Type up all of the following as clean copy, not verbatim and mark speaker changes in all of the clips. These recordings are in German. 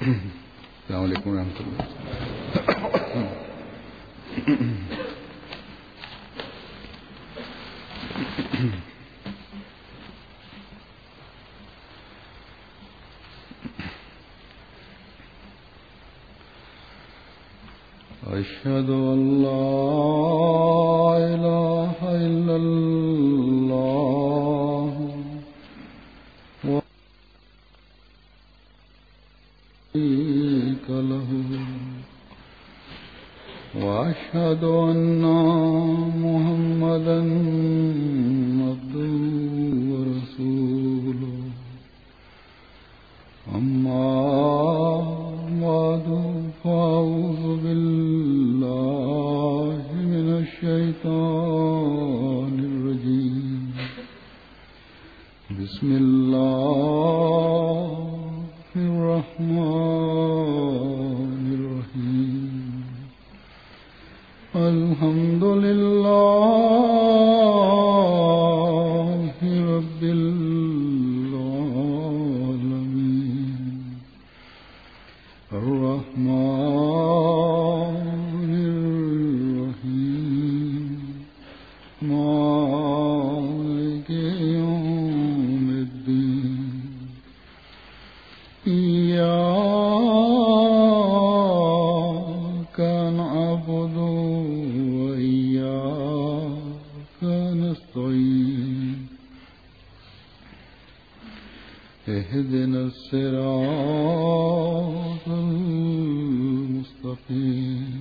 Speaker 1: अस्सलाम वालेकुम रहमतुल्लाह। अशहदु अल्ला इलाहा इल्लल्लाह व शरीका लहू व अशहदु अन्ना मुहम्मदन अब्दुहु व रसूलुहु। अम्मा बअदु फ़अऊज़ु बिल्लाहि मिनश शैतानिर रजीम। बिस्मिल्लाहिर रहमानिर रहीम। अल्हम्दुलिल्लाहि रब्बिल आलमीन। अर्रहमानिर रहीम। मालिकि यौमिद्दीन। इय्याका नअबुदु व इय्याका नस्तईन। इहदिनस सिरातल मुस्तक़ीम।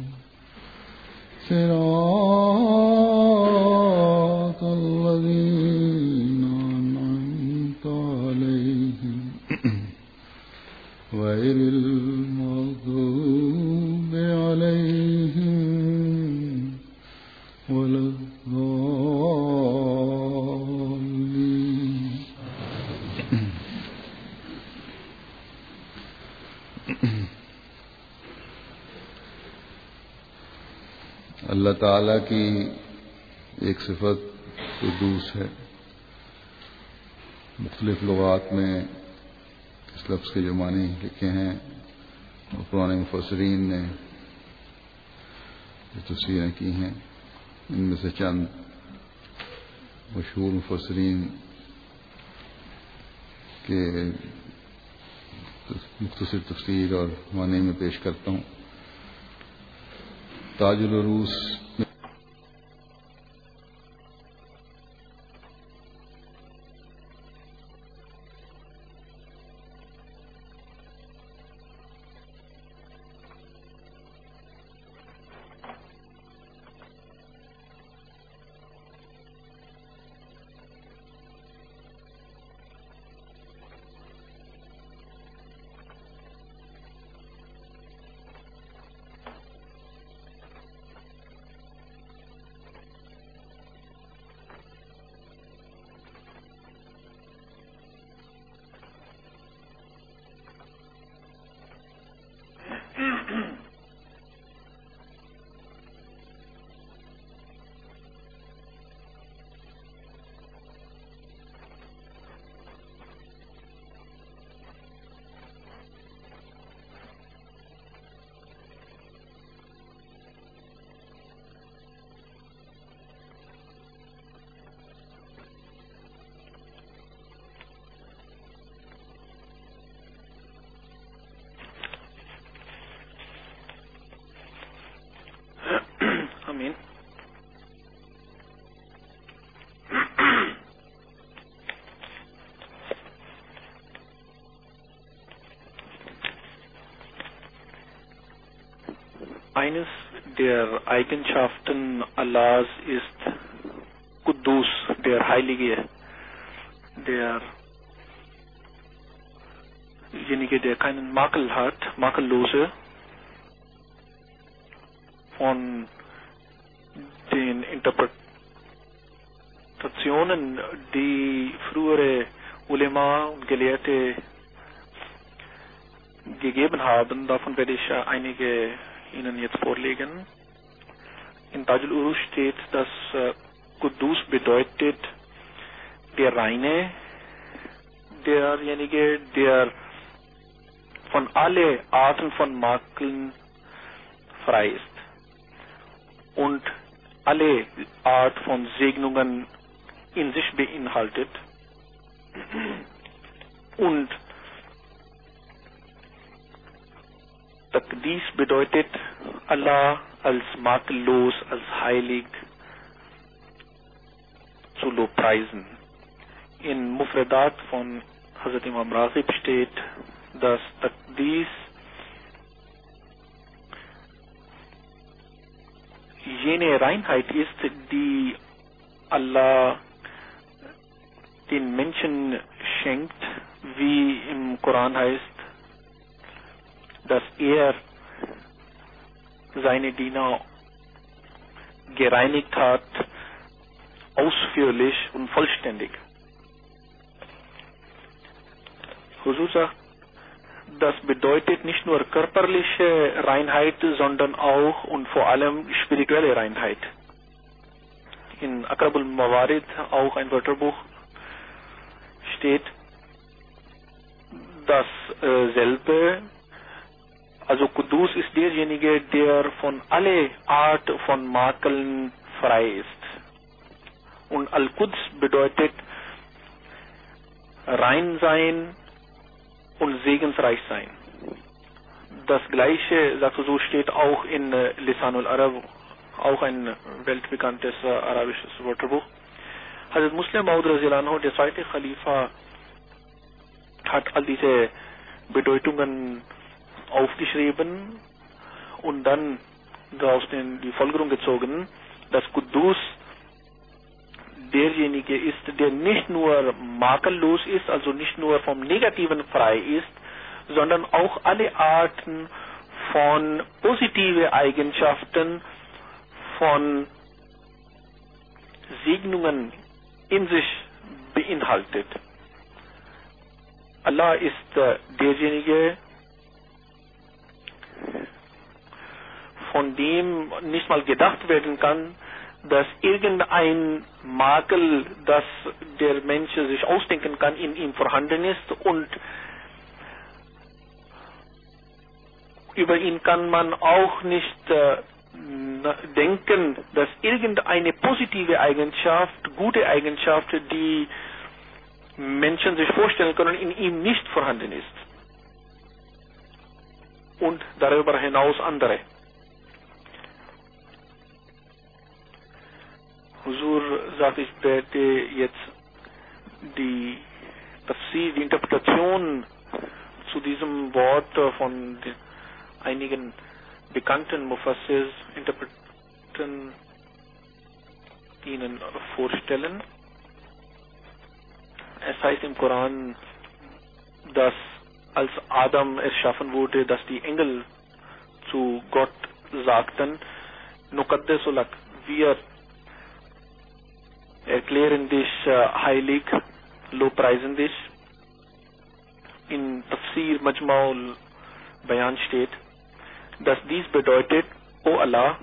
Speaker 1: सिरातल लज़ीना अनअमता अलैहिम गैरिल मग़्दूबि अलैहिम वलद्दाल्लीन। अल्लाह ताला की एक सिफत कुद्दूस है। मुख्तलिफ लुगात में इस लफ्ज़ के जो मानी लिखे हैं और पुराने मुफस्सिरीन ने जो तफसीरें की हैं, इनमें से चंद मशहूर मुफस्सिरीन के मुख्तसर तफसीर और मानी में पेश करता हूँ। ताजुल उरूस
Speaker 2: आमीन। Eines der Eigenschaften Allahs ist Quddus, der Heilige, derjenige, der keinen Makel hat, Makellose. Von den Interpretationen, die frühere Ulema und Gelehrte gegeben haben, davon werde ich einige Ihnen jetzt vorlegen. In Tajul Urush steht, dass Quddus bedeutet der Reine, derjenige, der von alle Arten von Makeln frei ist und alle Art von Segnungen in sich beinhaltet und dies bedeutet, Allah als makellos, als heilig zu lobpreisen. In Mufradat von Hazrat Imam Raghib steht, dass dies jene Reinheit ist, die Allah den Menschen schenkt, wie im Koran heißt, dass er seine Diener gereinigt hat, ausführlich und vollständig. Huzur sagt, das bedeutet nicht nur körperliche Reinheit, sondern auch und vor allem spirituelle Reinheit. In Aqrabul Mawarid, auch ein Wörterbuch, steht dasselbe. Also Qudus ist derjenige, der von aller Art von Makeln frei ist. Und Al-Quds bedeutet rein sein und segensreich sein. Das gleiche, sagt so, steht auch in Lisanul Arab, auch ein weltbekanntes arabisches Wörterbuch. Hazrat Muslim Maud radhiyallahu anhu, der zweite Khalifa, hat all diese Bedeutungen aufgeschrieben und dann daraus die Folgerung gezogen, dass Quddus derjenige ist, der nicht nur makellos ist, also nicht nur vom Negativen frei ist, sondern auch alle Arten von positiven Eigenschaften, von Segnungen in sich beinhaltet. Allah ist derjenige, von dem nicht mal gedacht werden kann, dass irgendein Makel, das der Mensch sich ausdenken kann, in ihm vorhanden ist, und über ihn kann man auch nicht denken, dass irgendeine positive Eigenschaft, gute Eigenschaft, die Menschen sich vorstellen können, in ihm nicht vorhanden ist. Und darüber hinaus andere. Huzur sagt, ich werde jetzt die Interpretation zu diesem Wort von einigen bekannten Mufassirs, Interpreten, Ihnen vorstellen. Es heißt im Koran, dass als Adam erschaffen wurde, dass die Engel zu Gott sagten, Nuqaddisu lak, wir erklären dich heilig, lobpreisen dich. In Tafsir Majma'ul Bayan steht, dass dies bedeutet, O Allah,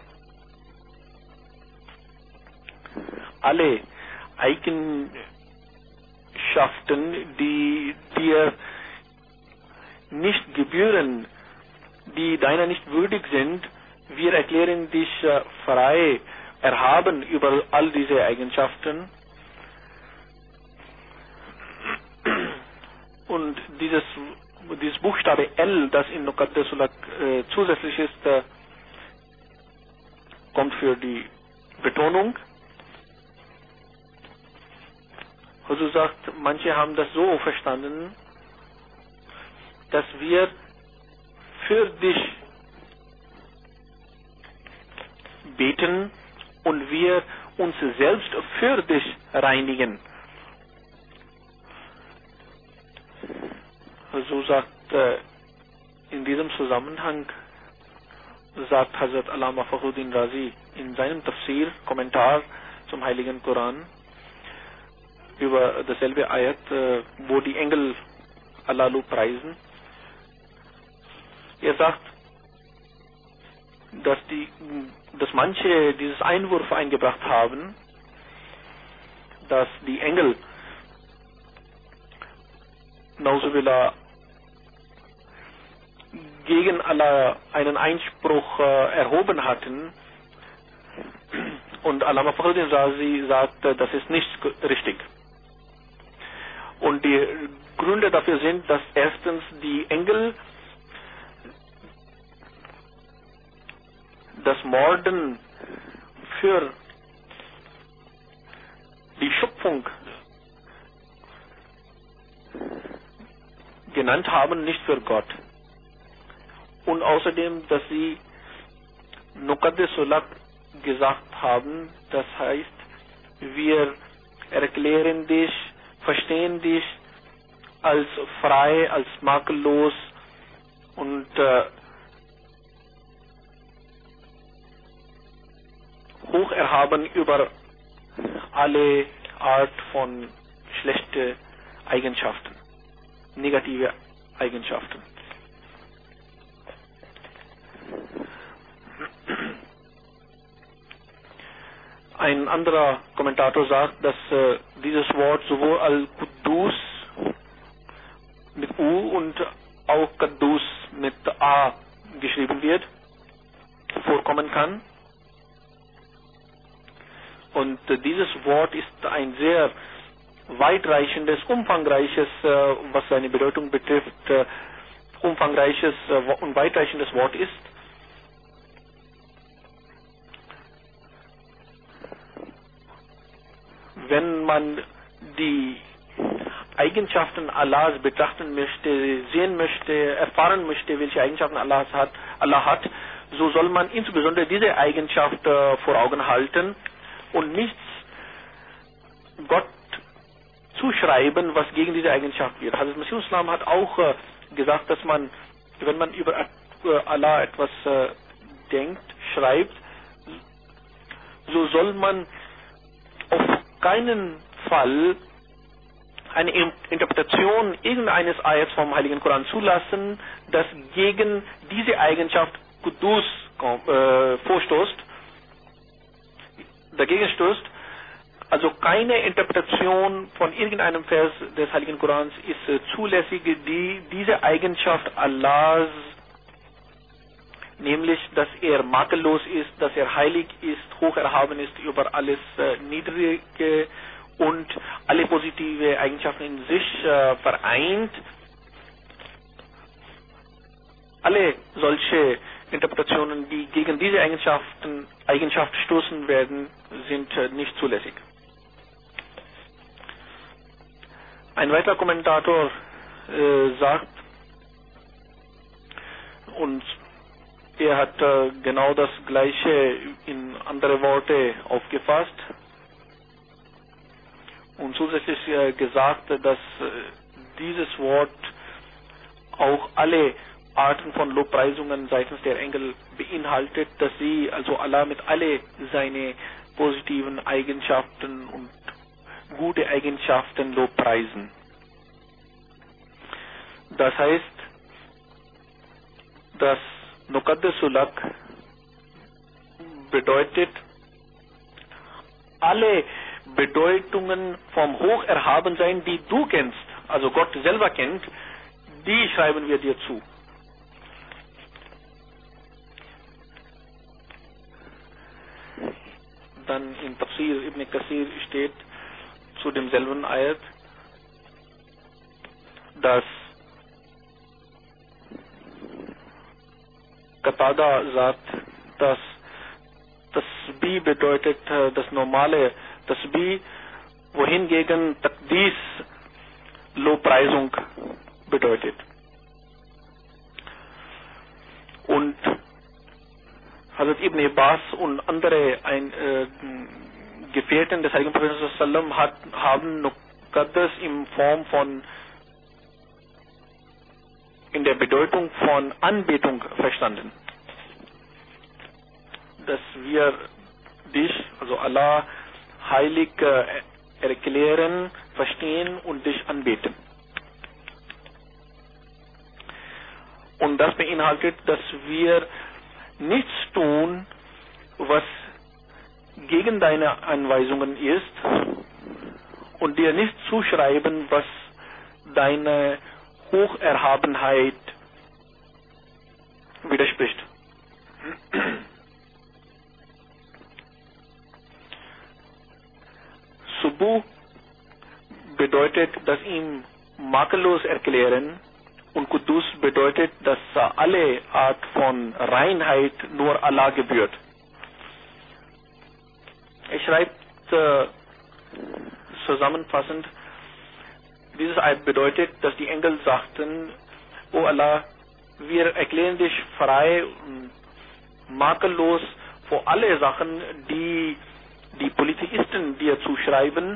Speaker 2: alle Eigenschaften, die dir nicht gebühren, die deiner nicht würdig sind, wir erklären dich frei, erhaben über all diese Eigenschaften. Und dieses Buchstabe L, das in Nuqaddisu lak zusätzlich ist, kommt für die Betonung. Also sagt, manche haben das so verstanden, dass wir für dich beten und wir uns selbst für dich reinigen. So sagt in diesem Zusammenhang, sagt Hazrat Allama Fakhruddin Razi in seinem Tafsir, Kommentar zum Heiligen Koran, über dasselbe Ayat, wo die Engel Allah preisen. Er sagt, dass manche dieses Einwurf eingebracht haben, dass die Engel Nauzubillah gegen Allah einen Einspruch erhoben hatten. Und Allama Fakhruddin Razi sagte, das ist nicht richtig. Und die Gründe dafür sind, dass erstens die Engel das Morden für die Schöpfung genannt haben, nicht für Gott. Und außerdem, dass sie Nuqaddisulak gesagt haben, das heißt, wir erklären dich, verstehen dich als frei, als makellos und hoch erhaben über alle Art von schlechte Eigenschaften, negative Eigenschaften. Ein anderer Kommentator sagt, dass dieses Wort sowohl Al-Quddus mit U und auch Quddus mit A geschrieben wird, vorkommen kann. Und dieses Wort ist ein sehr weitreichendes, umfangreiches, was seine Bedeutung betrifft, umfangreiches und weitreichendes Wort ist. Wenn man die Eigenschaften Allahs betrachten möchte, sehen möchte, erfahren möchte, welche Eigenschaften Allah hat, so soll man insbesondere diese Eigenschaft vor Augen halten und nichts Gott zuschreiben, was gegen diese Eigenschaft wird. Hazrat Masih Islam hat auch gesagt, dass man, wenn man über Allah etwas denkt, schreibt, so soll man auf keinen Fall eine Interpretation irgendeines Ayats vom Heiligen Koran zulassen, das gegen diese Eigenschaft Quddus dagegen stößt. Also keine Interpretation von irgendeinem Vers des Heiligen Korans ist zulässig, die diese Eigenschaft Allahs, nämlich dass er makellos ist, dass er heilig ist, hoch erhaben ist, über alles Niedrige und alle positive Eigenschaften in sich vereint. Alle solche Interpretationen, die gegen diese Eigenschaft stoßen werden, sind nicht zulässig. Ein weiterer Kommentator sagt, und er hat genau das Gleiche in andere Worte aufgefasst und zusätzlich gesagt, dass dieses Wort auch alle Arten von Lobpreisungen seitens der Engel beinhaltet, dass sie also Allah mit alle seine positiven Eigenschaften und gute Eigenschaften lobpreisen. Das heißt, dass Nuqaddisulak bedeutet, alle Bedeutungen vom Hocherhabensein, die du kennst, also Gott selber kennt, die schreiben wir dir zu. Dann in Tafsir Ibn Kathir steht zu demselben Ayat, dass Qatada sagt, dass Tasbih bedeutet das normale Tasbih, wohingegen Taqdis Lobpreisung bedeutet. Und Hazrat Ibn Abbas und andere Gefährten des Heiligen Propheten sallam haben Nuqaddas in der Bedeutung von Anbetung verstanden. Dass wir dich, also Allah, heilig erklären, verstehen und dich anbeten. Und das beinhaltet, dass wir nichts tun, was gegen deine Anweisungen ist und dir nicht zuschreiben, was deine Hocherhabenheit widerspricht. Subuh bedeutet, dass ihm makellos erklären, und Quddus bedeutet, dass alle Art von Reinheit nur Allah gebührt. Er schreibt zusammenfassend, dieses Ayat bedeutet, dass die Engel sagten: O Allah, wir erklären dich frei und makellos vor alle Sachen, die die Polytheisten dir zuschreiben.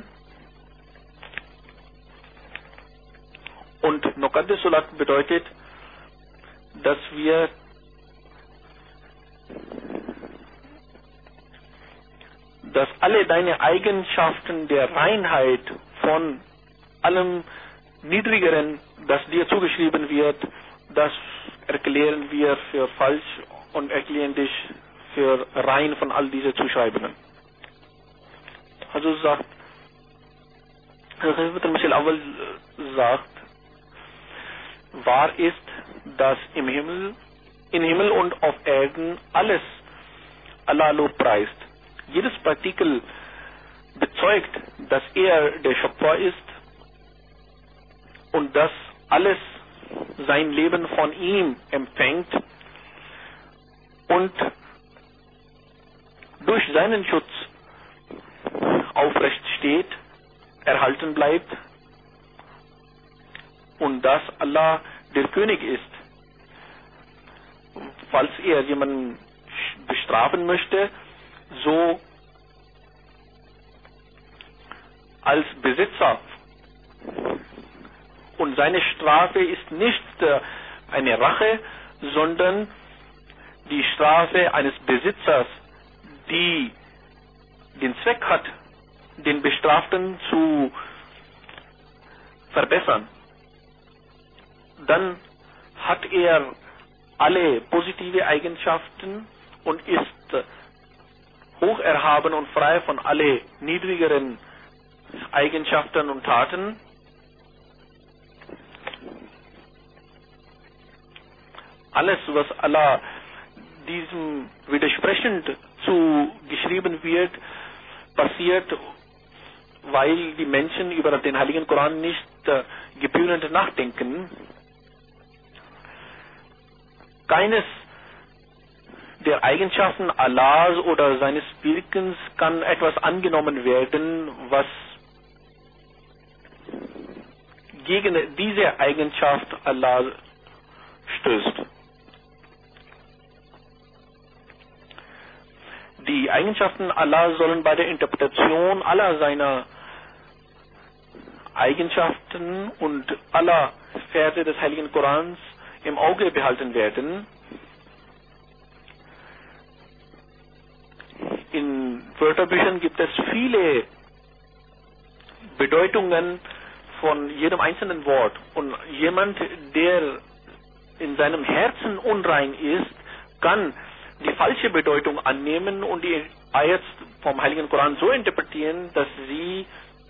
Speaker 2: Und Nuqaddisulak bedeutet, dass wir alle deine Eigenschaften der Reinheit von allem Niedrigeren, das dir zugeschrieben wird, das erklären wir für falsch und erklären dich für rein von all diesen Zuschreibungen. Also sagt, Al-Masih al-Awwal sagt, wahr ist, dass im Himmel und auf Erden alles Allah Lob preist. Jedes Partikel bezeugt, dass er der Schöpfer ist und dass alles sein Leben von ihm empfängt und durch seinen Schutz aufrecht steht, erhalten bleibt, und dass Allah der König ist. Falls er jemanden bestrafen möchte, so als Besitzer. Und seine Strafe ist nicht eine Rache, sondern die Strafe eines Besitzers, die den Zweck hat, den Bestraften zu verbessern. Dann hat er alle positive Eigenschaften und ist hoch erhaben und frei von alle niedrigeren Eigenschaften und Taten. Alles, was Allah diesem widersprechend zugeschrieben wird, passiert, weil die Menschen über den Heiligen Koran nicht gebührend nachdenken. Keines der Eigenschaften Allahs oder seines Wirkens kann etwas angenommen werden, was gegen diese Eigenschaft Allah stößt. Die Eigenschaften Allah sollen bei der Interpretation aller seiner Eigenschaften und aller Verse des Heiligen Korans im Auge behalten werden. In Wörterbüchern gibt es viele Bedeutungen von jedem einzelnen Wort. Und jemand, der in seinem Herzen unrein ist, kann die falsche Bedeutung annehmen und die Ayats vom Heiligen Koran so interpretieren, dass sie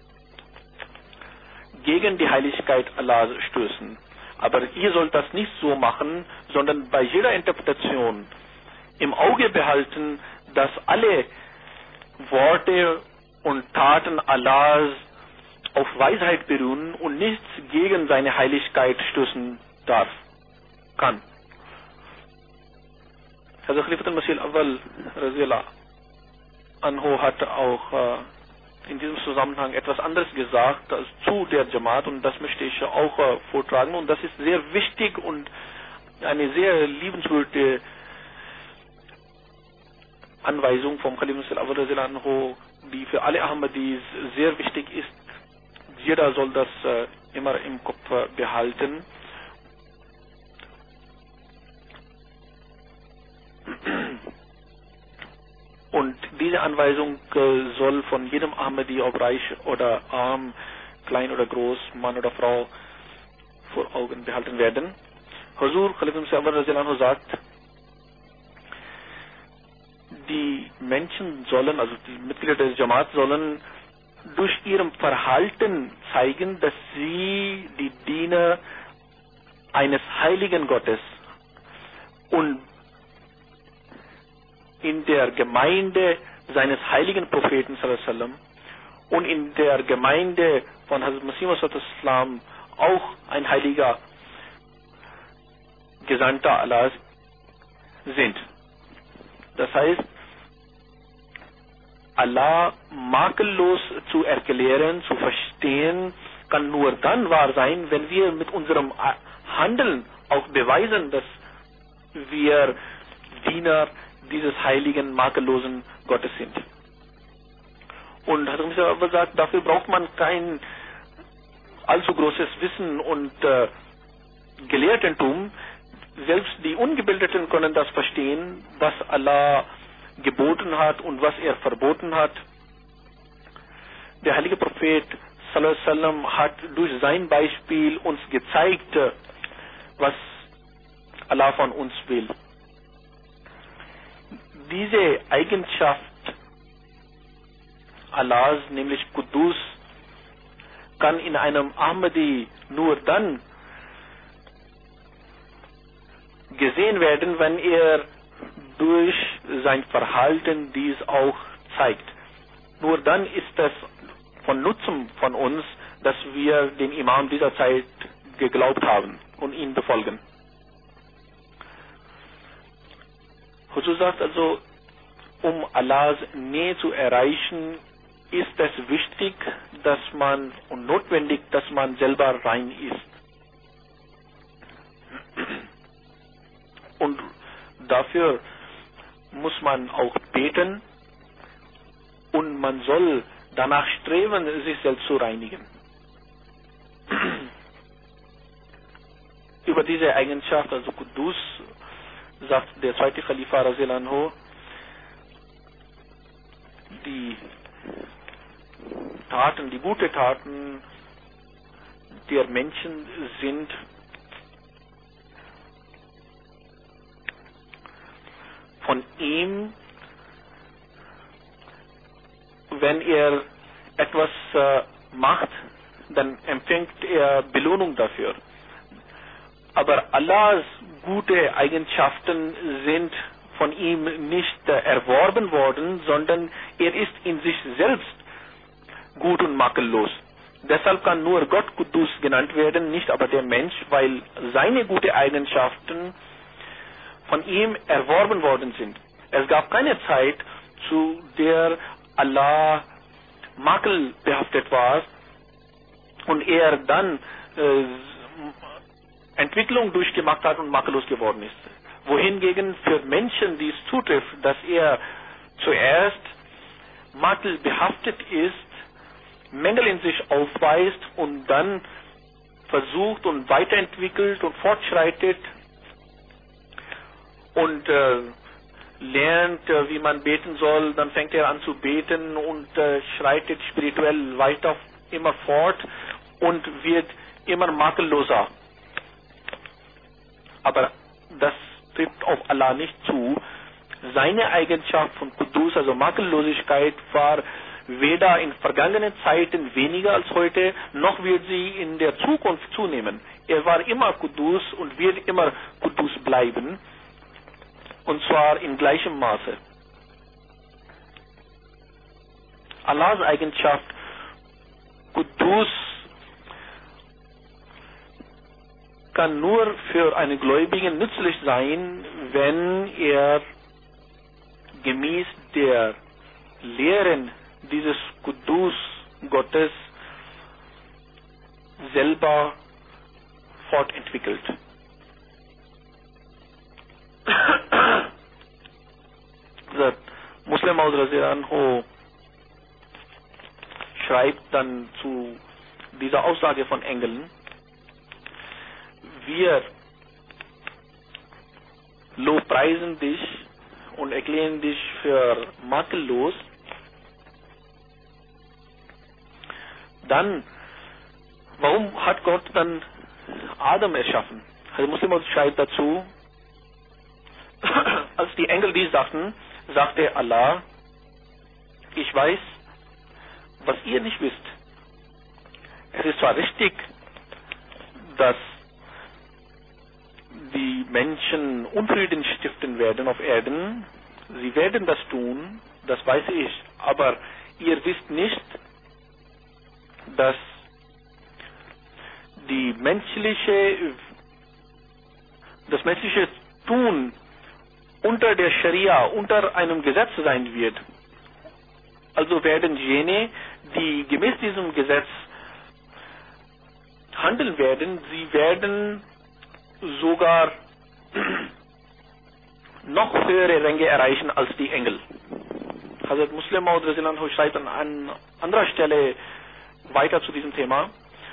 Speaker 2: gegen die Heiligkeit Allahs stößen. Aber ihr sollt das nicht so machen, sondern bei jeder Interpretation im Auge behalten, dass alle Worte und Taten Allahs auf Weisheit beruhen und nichts gegen seine Heiligkeit stößen kann. Also Khalifat al-Masih al-Awwal radhiyallahu anhu hat auch in diesem Zusammenhang etwas anderes gesagt als zu der Jamaat, und das möchte ich auch vortragen, und das ist sehr wichtig und eine sehr liebenswürdige Anweisung vom Khalifat al-Masih al-Awwal radhiyallahu anhu, die für alle Ahmadis sehr wichtig ist. Jeder soll das immer im Kopf behalten. Und diese Anweisung soll von jedem Ahmadi, ob reich oder arm, klein oder groß, Mann oder Frau, vor Augen behalten werden. Huzur Khalifat al-Masih al-Awwal radhiyallahu anhu sagt, die Menschen sollen, also die Mitglieder des Jamaat sollen durch ihrem Verhalten zeigen, dass sie die Diener eines heiligen Gottes und in der Gemeinde seines heiligen Propheten sallallahu alaihi wasallam und in der Gemeinde von Hazrat Masih Maud auch ein heiliger Gesandter Allahs sind. Das heißt, Allah makellos zu erklären, zu verstehen, kann nur dann wahr sein, wenn wir mit unserem Handeln auch beweisen, dass wir Diener dieses heiligen, makellosen Gottes sind. Und hat er gesagt, dafür braucht man kein allzu großes Wissen und Gelehrtentum. Selbst die Ungebildeten können das verstehen, was Allah geboten hat und was er verboten hat. Der heilige Prophet sallallahu alaihi wasallam hat durch sein Beispiel uns gezeigt, was Allah von uns will. Diese Eigenschaft Allahs, nämlich Qudus, kann in einem Ahmadi nur dann gesehen werden, wenn er durch sein Verhalten dies auch zeigt. Nur dann ist es von Nutzen von uns, dass wir dem Imam dieser Zeit geglaubt haben und ihn befolgen. Huzur sagt also, um Allahs Nähe zu erreichen, ist es wichtig, dass man und notwendig, dass man selber rein ist. Und dafür muss man auch beten und man soll danach streben, sich selbst zu reinigen. Über diese Eigenschaft, also Qudus, sagt der zweite Khalifa Radhiyallahu anhu, die Taten, die guten Taten der Menschen sind von ihm, wenn er etwas macht, dann empfängt er Belohnung dafür. Aber Allahs gute Eigenschaften sind von ihm nicht erworben worden, sondern er ist in sich selbst gut und makellos. Deshalb kann nur Gott Qudus genannt werden, nicht aber der Mensch, weil seine guten Eigenschaften von ihm erworben worden sind. Es gab keine Zeit, zu der Allah makelbehaftet war und er dann Entwicklung durchgemacht hat und makellos geworden ist. Wohingegen für Menschen dies zutrifft, dass er zuerst makelbehaftet ist, Mängel in sich aufweist und dann versucht und weiterentwickelt und fortschreitet und lernt, wie man beten soll, dann fängt er an zu beten und schreitet spirituell weiter immer fort und wird immer makelloser. Aber das trifft auf Allah nicht zu. Seine Eigenschaft von Qudus, also Makellosigkeit, war weder in vergangenen Zeiten weniger als heute, noch wird sie in der Zukunft zunehmen. Er war immer Qudus und wird immer Qudus bleiben, und zwar in gleichem Maße. Allahs Eigenschaft Qudus kann nur für einen Gläubigen nützlich sein, wenn er gemäß der Lehren dieses Qudus Gottes selber fortentwickelt. Muslim Maud Radhiyallahu anhu schreibt dann zu dieser Aussage von Engeln: Wir lobpreisen dich und erklären dich für makellos. Dann, warum hat Gott dann Adam erschaffen? Also Muslim schreibt dazu, als die Engel dies sagten, sagte Allah: Ich weiß, was ihr nicht wisst. Es ist zwar richtig, dass die Menschen Unfrieden stiften werden auf Erden. Sie werden das tun, das weiß ich, aber ihr wisst nicht, dass das menschliche Tun unter der Scharia, unter einem Gesetz sein wird. Also werden jene, die gemäß diesem Gesetz handeln werden, sie werden sogar noch höhere Ränge erreichen als die Engel. Hazrat Muslim Maud schreibt an anderer Stelle weiter zu diesem Thema.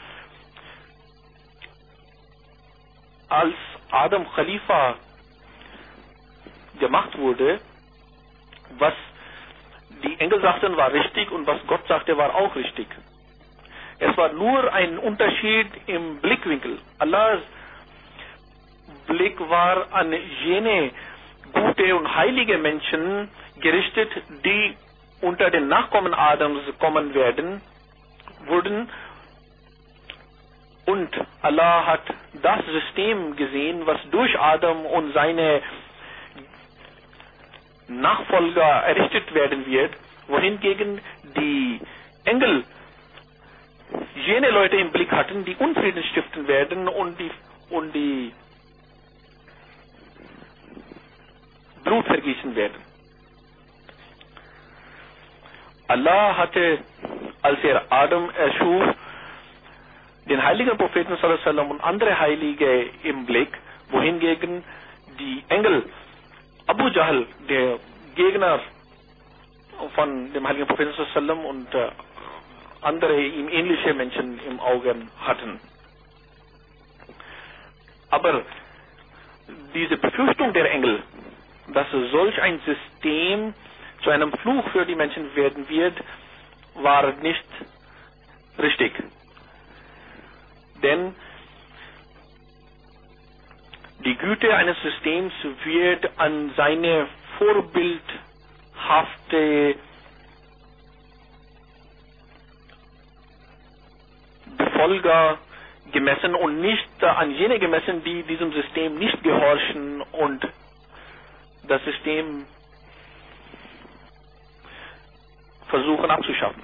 Speaker 2: Als Adam Khalifa gemacht wurde, was die Engel sagten, war richtig und was Gott sagte, war auch richtig. Es war nur ein Unterschied im Blickwinkel. Allahs Blick war an jene gute und heilige Menschen gerichtet, die unter den Nachkommen Adams kommen wurden. Und Allah hat das System gesehen, was durch Adam und seine Nachfolger errichtet werden wird, wohingegen die Engel jene Leute im Blick hatten, die Unfrieden stiften werden und die Blut vergießen werden. Allah hatte, als er Adam erschuf, den heiligen Propheten sallallahu alaihi wasallam und andere Heilige im Blick, wohingegen die Engel, Abu Jahl, der Gegner von dem heiligen Propheten sallallahu alaihi wasallam und andere ihm ähnliche Menschen im Auge hatten. Aber diese Befürchtung der Engel, dass solch ein System zu einem Fluch für die Menschen werden wird, war nicht richtig. Denn die Güte eines Systems wird an seine vorbildhafte Befolger gemessen und nicht an jene gemessen, die diesem System nicht gehorchen und das System versuchen abzuschaffen.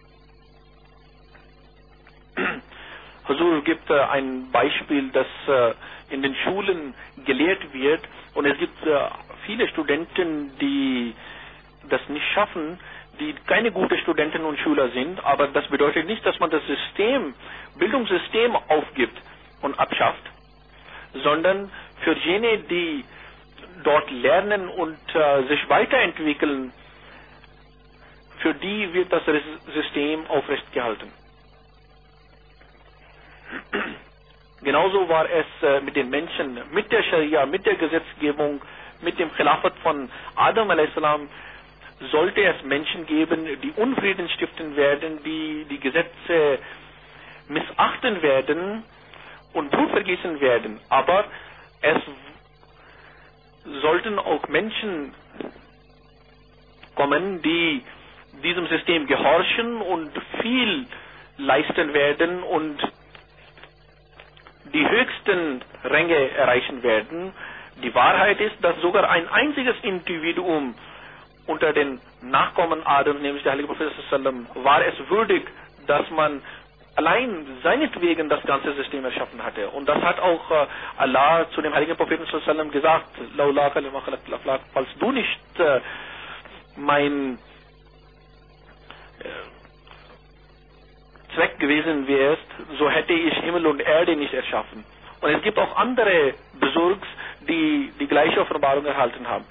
Speaker 2: Huzur gibt ein Beispiel, das in den Schulen gelehrt wird, und es gibt viele Studenten, die das nicht schaffen, die keine guten Studenten und Schüler sind, aber das bedeutet nicht, dass man das Bildungssystem aufgibt und abschafft, sondern für jene, die dort lernen und sich weiterentwickeln, für die wird das System aufrecht gehalten. Genauso war es mit den Menschen, mit der Scharia, mit der Gesetzgebung, mit dem Khilafat von Adam a.s. sollte es Menschen geben, die Unfrieden stiften werden, die die Gesetze missachten werden und Blut vergießen werden. Aber es sollten auch Menschen kommen, die diesem System gehorchen und viel leisten werden und die höchsten Ränge erreichen werden. Die Wahrheit ist, dass sogar ein einziges Individuum unter den Nachkommen Adams, nämlich der heilige Prophet sallam, war es würdig, dass man allein seinetwegen das ganze System erschaffen hatte. Und das hat auch Allah zu dem heiligen Propheten sallam gesagt, falls du nicht mein Zweck gewesen wärst, so hätte ich Himmel und Erde nicht erschaffen. Und es gibt auch andere Besurgs, die die gleiche Offenbarung erhalten haben.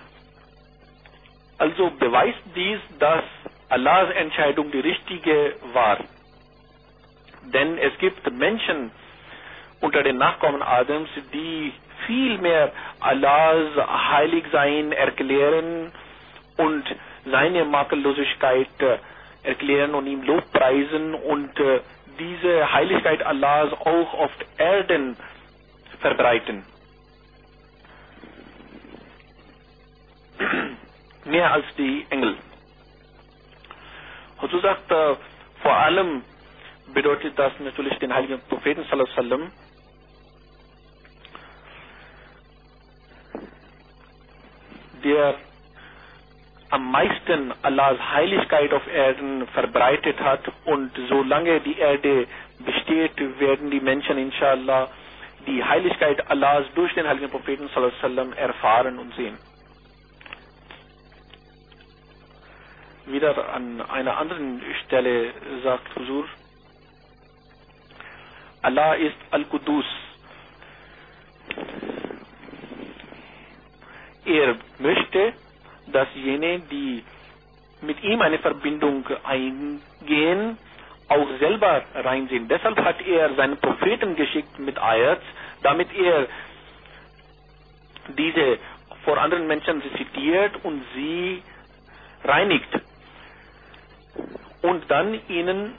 Speaker 2: Also beweist dies, dass Allahs Entscheidung die richtige war. Denn es gibt Menschen unter den Nachkommen Adams, die viel mehr Allahs Heiligsein erklären und seine Makellosigkeit erklären und ihm Lob preisen und diese Heiligkeit Allahs auch auf Erden verbreiten. Mehr als die Engel. Huzur sagt, vor allem bedeutet das natürlich den heiligen Propheten sallallahu alaihi wasallam. der am meisten Allahs Heiligkeit auf Erden verbreitet hat, und solange die Erde besteht, werden die Menschen inshallah die Heiligkeit Allahs durch den heiligen Propheten sallallahu alaihi wasallam erfahren und sehen. Wieder an einer anderen Stelle sagt Huzur, Allah ist Al-Qudus. Er möchte, dass jene, die mit ihm eine Verbindung eingehen, auch selber rein sind. Deshalb hat er seinen Propheten geschickt mit Ayats, damit er diese vor anderen Menschen zitiert und sie reinigt und dann ihnen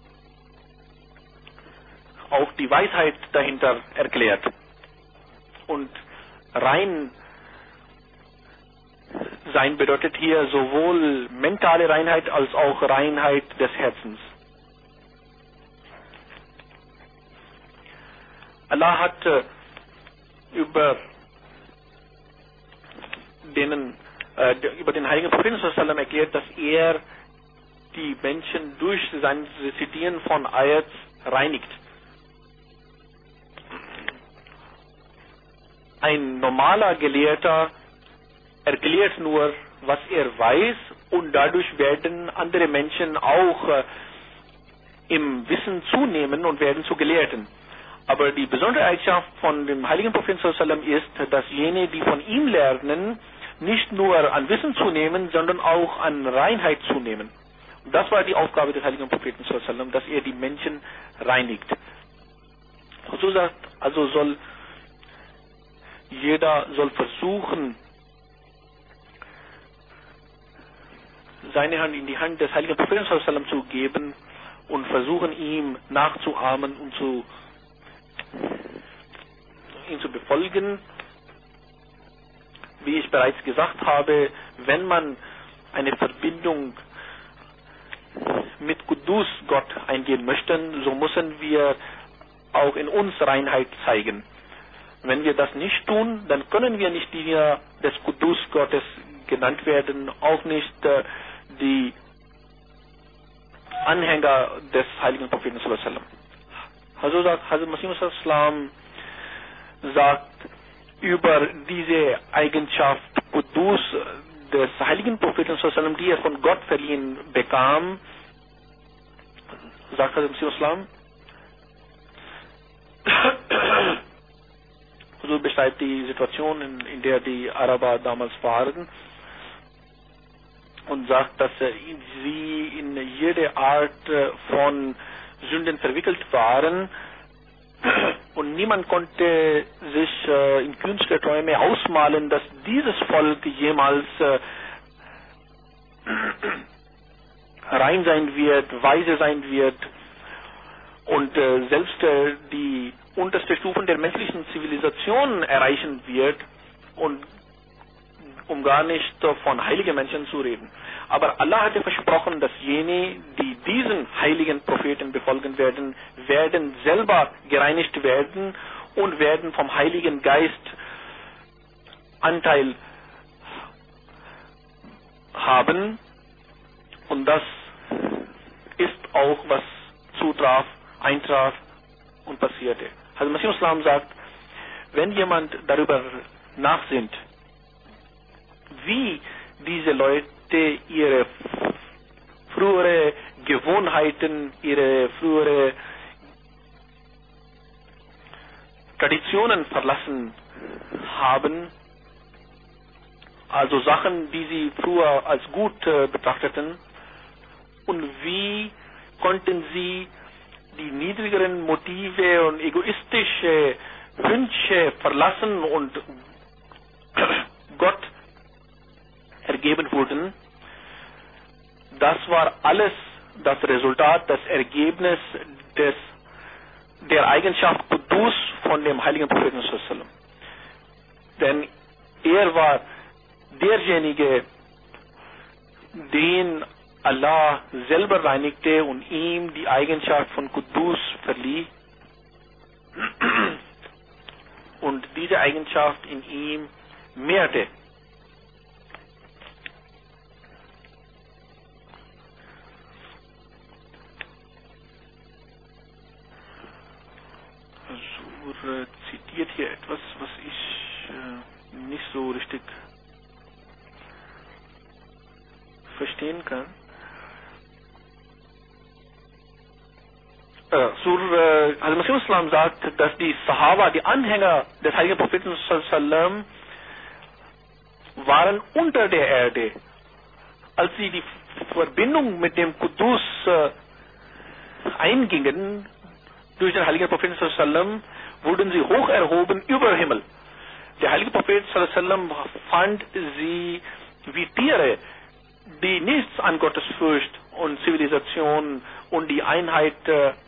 Speaker 2: auch die Weisheit dahinter erklärt. Und rein sein bedeutet hier sowohl mentale Reinheit als auch Reinheit des Herzens. Allah hat über den heiligen Propheten sallallahu alaihi wasallam erklärt, dass er die Menschen durch sein Zitieren von Ayats reinigt. Ein normaler Gelehrter erklärt nur, was er weiß, und dadurch werden andere Menschen auch im Wissen zunehmen und werden zu Gelehrten. Aber die besondere Eigenschaft von dem heiligen Propheten sallallahu alaihi wasallam ist, dass jene, die von ihm lernen, nicht nur an Wissen zunehmen, sondern auch an Reinheit zunehmen. Und das war die Aufgabe des heiligen Propheten sallallahu alaihi wasallam, dass er die Menschen reinigt. So sagt, also jeder soll versuchen, seine Hand in die Hand des heiligen Propheten sallallahu alaihi wasallam zu geben und versuchen, ihm nachzuahmen und ihn zu befolgen. Wie ich bereits gesagt habe, wenn man eine Verbindung mit Qudus Gott eingehen möchte, so müssen wir auch in uns Reinheit zeigen. Wenn wir das nicht tun, dann können wir nicht Diener des Qudus Gottes genannt werden, auch nicht die Anhänger des heiligen Propheten sallallahu alaihi wasallam. Hazrat Masih Maud sagt über diese Eigenschaft Qudus des heiligen Propheten sallallahu alaihi wasallam, die er von Gott verliehen bekam, sagt Hazrat Masih Maud, so beschreibt die Situation, in der die Araber damals waren, und sagt, dass sie in jede Art von Sünden verwickelt waren, und niemand konnte sich in kühnste Träume ausmalen, dass dieses Volk jemals rein sein wird, weise sein wird und selbst die unterste Stufen der menschlichen Zivilisation erreichen wird, und um gar nicht von heiligen Menschen zu reden. Aber Allah hatte versprochen, dass jene, die diesen heiligen Propheten befolgen werden, werden selber gereinigt werden und werden vom Heiligen Geist Anteil haben. Und das ist auch, was eintraf und passierte. Also Masih Islam sagt, wenn jemand darüber nachsinnt, wie diese Leute ihre frühere Gewohnheiten, ihre frühere Traditionen verlassen haben, also Sachen, die sie früher als gut betrachteten, und wie konnten sie die niedrigeren Motive und egoistische Wünsche verlassen und Gott ergeben wurden. Das war alles das Resultat, das Ergebnis der Eigenschaft Qudus von dem heiligen Propheten sallallahu alaihi wasallam. Denn er war derjenige, den Allah selber reinigte und ihm die Eigenschaft von Qudus verlieh, und diese Eigenschaft in ihm mehrte. zitiert hier etwas, was ich nicht so richtig verstehen kann. Also Masih Islam sagt, dass die Sahaba, die Anhänger des heiligen Propheten sallam, waren unter der Erde. Als sie die Verbindung mit dem Qudus eingingen, durch den heiligen Propheten sallam, wurden sie hoch erhoben über Himmel. Der heilige Prophet sallam fand sie wie Tiere, die nichts an Gottesfurcht und Zivilisation und die Einheit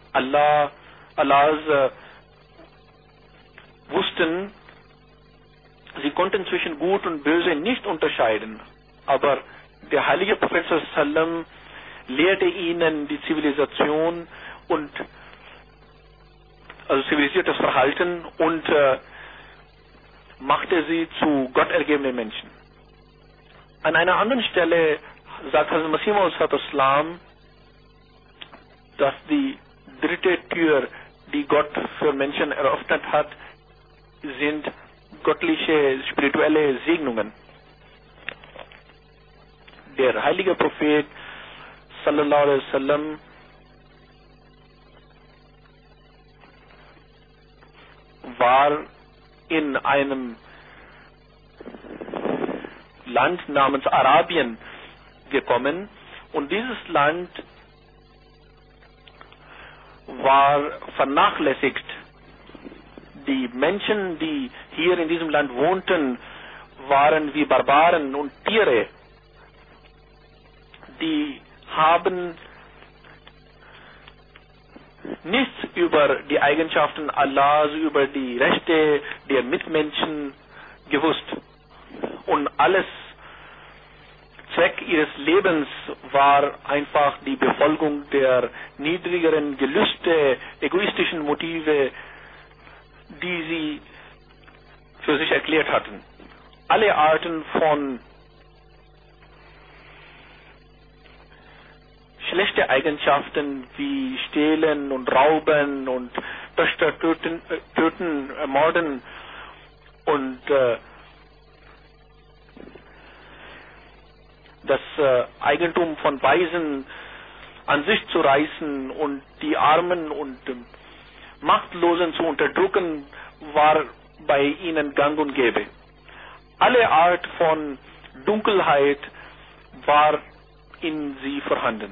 Speaker 2: Allahs wussten. Sie konnten zwischen Gut und Böse nicht unterscheiden. Aber der heilige Prophet sallam lehrte ihnen die Zivilisation und also zivilisiertes Verhalten und machte sie zu gottergebenen Menschen. An einer anderen Stelle sagt Hazrat Masih Maud Islam, dass die dritte Tür, die Gott für Menschen eröffnet hat, sind göttliche, spirituelle Segnungen. Der heilige Prophet sallallahu alaihi wasallam war in einem Land namens Arabien gekommen und dieses Land war vernachlässigt. Die Menschen, die hier in diesem Land wohnten, waren wie Barbaren und Tiere. Die haben nichts über die Eigenschaften Allahs, über die Rechte der Mitmenschen gewusst. Und alles Zweck ihres Lebens war einfach die Befolgung der niedrigeren Gelüste, egoistischen Motive, die sie für sich erklärt hatten. Alle Arten von schlechte Eigenschaften wie Stehlen und Rauben und Töchter töten, morden und das Eigentum von Weisen an sich zu reißen und die Armen und Machtlosen zu unterdrücken, war bei ihnen gang und gäbe. Alle Art von Dunkelheit war in sie vorhanden.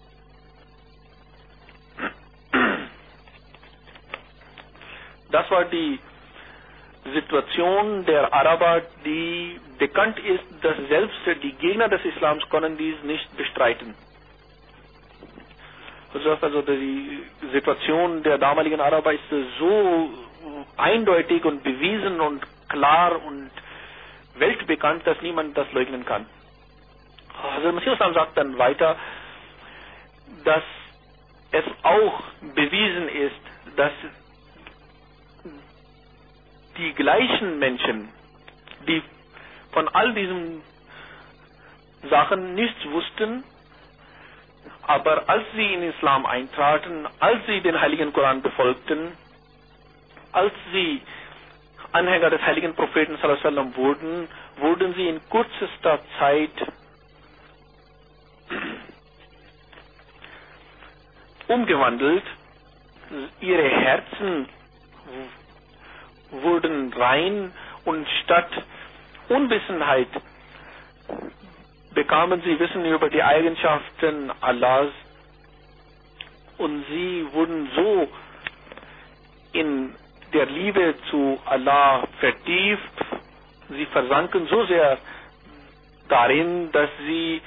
Speaker 2: Das war die Situation der Araber, die bekannt ist, dass selbst die Gegner des Islams können dies nicht bestreiten. Also die Situation der damaligen Araber ist so eindeutig und bewiesen und klar und weltbekannt, dass niemand das leugnen kann. Also Masih Islam sagt dann weiter, dass es auch bewiesen ist, dass die gleichen Menschen, die von all diesen Sachen nichts wussten, aber als sie in Islam eintraten, als sie den heiligen Koran befolgten, als sie Anhänger des heiligen Propheten sallallahu alaihi wasallam wurden, wurden sie in kürzester Zeit umgewandelt. Ihre Herzen wurden rein und statt Unwissenheit bekamen sie Wissen über die Eigenschaften Allahs und sie wurden so in der Liebe zu Allah vertieft, sie versanken so sehr darin, dass sie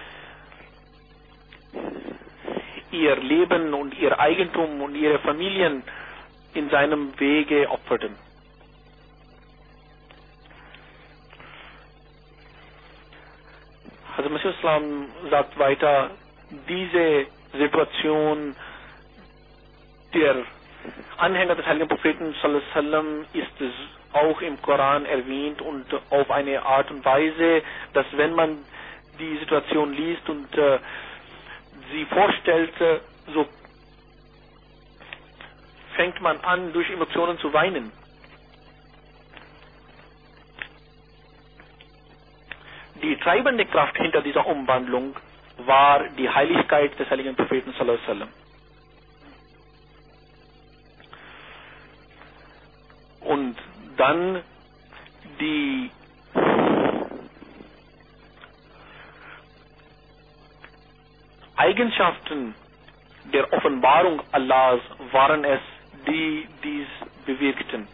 Speaker 2: ihr Leben und ihr Eigentum und ihre Familien in seinem Wege opferten. Also Masih Islam sagt weiter, diese Situation der Anhänger des heiligen Propheten sallallahu alaihi wasallam ist auch im Koran erwähnt und auf eine Art und Weise, dass wenn man die Situation liest und sie vorstellt, so fängt man an, durch Emotionen zu weinen. Die treibende Kraft hinter dieser Umwandlung war die Heiligkeit des heiligen Propheten sallallahu alaihi wasallam. Und dann die Eigenschaften der Offenbarung Allahs waren es, die dies bewirkten.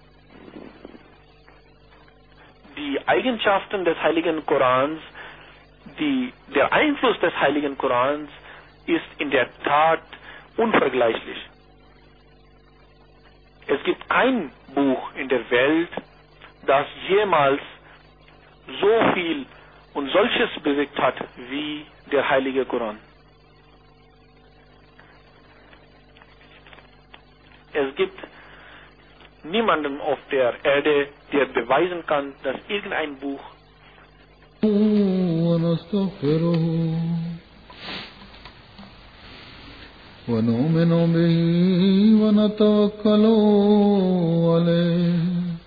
Speaker 2: Die Eigenschaften des heiligen Korans, der Einfluss des heiligen Korans ist in der Tat unvergleichlich. Es gibt kein Buch in der Welt, das jemals so viel und solches bewirkt hat wie der heilige Koran. Es gibt niemanden auf der Erde, der beweisen kann, dass irgendein Buch
Speaker 1: ونؤمن به ونتوكل عليه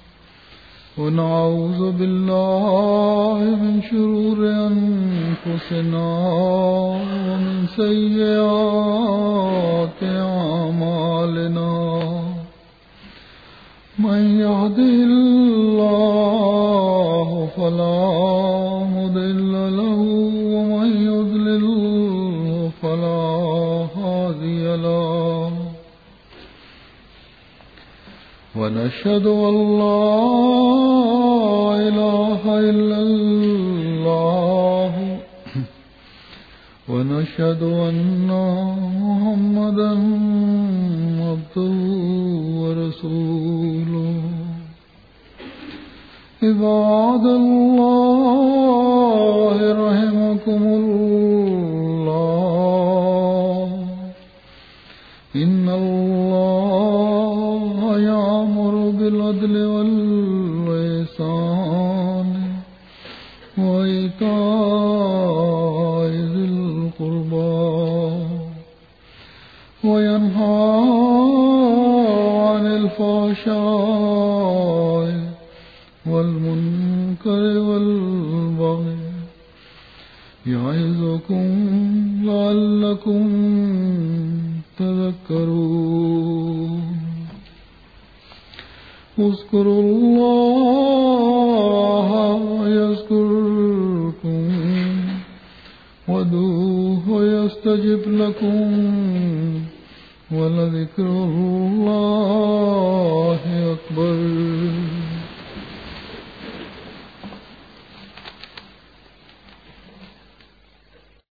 Speaker 1: ونعوذ بالله من شرور أنفسنا ومن سيئات أعمالنا من يهده الله فلا مضل له ومن يضلل فلا هادي له ونشهد أن لا إله إلا الله ونشهد أن محمدا عبده ورسوله عباد الله رحمكم الله إن الله يأمر بالعدل والإحسان وإيتاء ذي القربى وينهى عن الفحشاء والمنكر والبغي يعظكم لعلكم تذكرون اذكروا الله يذكركم وادعوه يستجب لكم ولذكر الله أكبر.